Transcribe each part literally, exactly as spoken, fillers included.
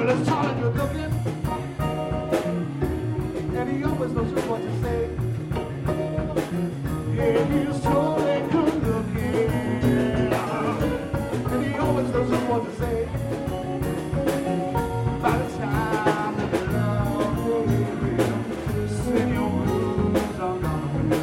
Well, it's time you're looking, and he always knows just what to say. Yeah, he's totally good looking, and he always knows just what to say. By the time that they love him, send your blues on down.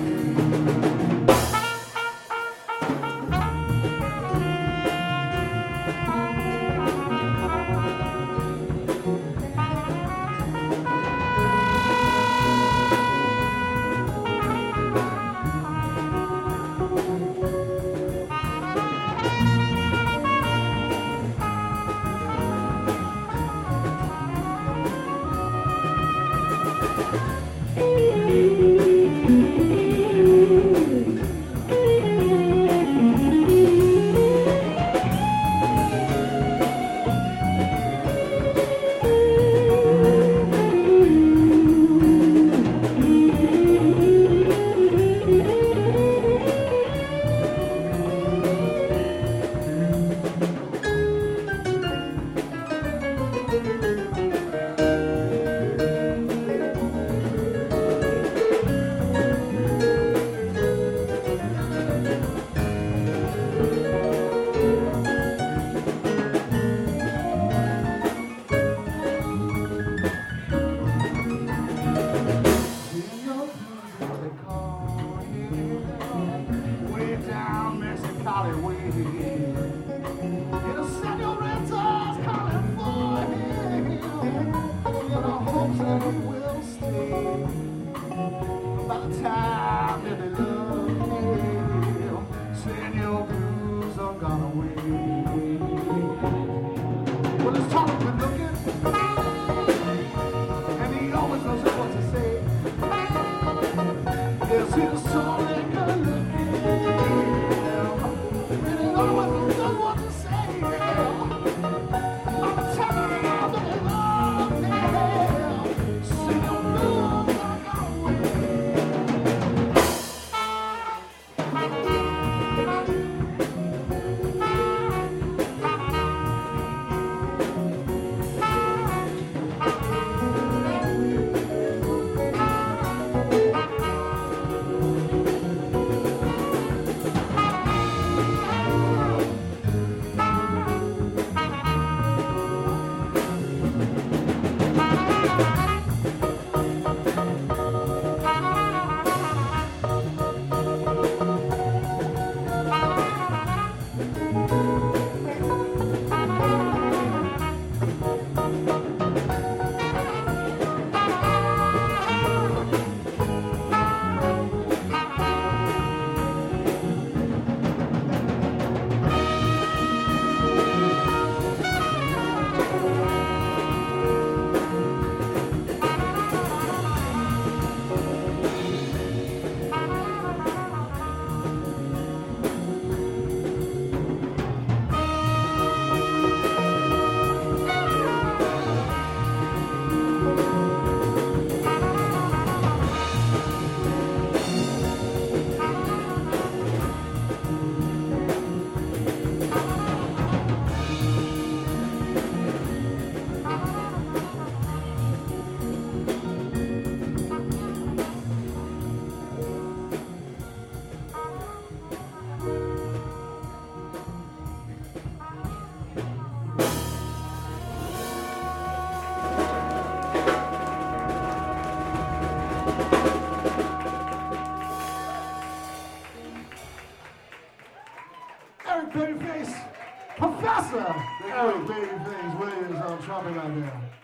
It'll send your rentals calling for him, in the hopes that he will stay. By the time that they love him, send your blues are gone away. Well, it's time we're looking, and he always knows what to say. There's his soul and good looking. Eric Babyface, Professor Eric Babyface Williams on trumpet right there.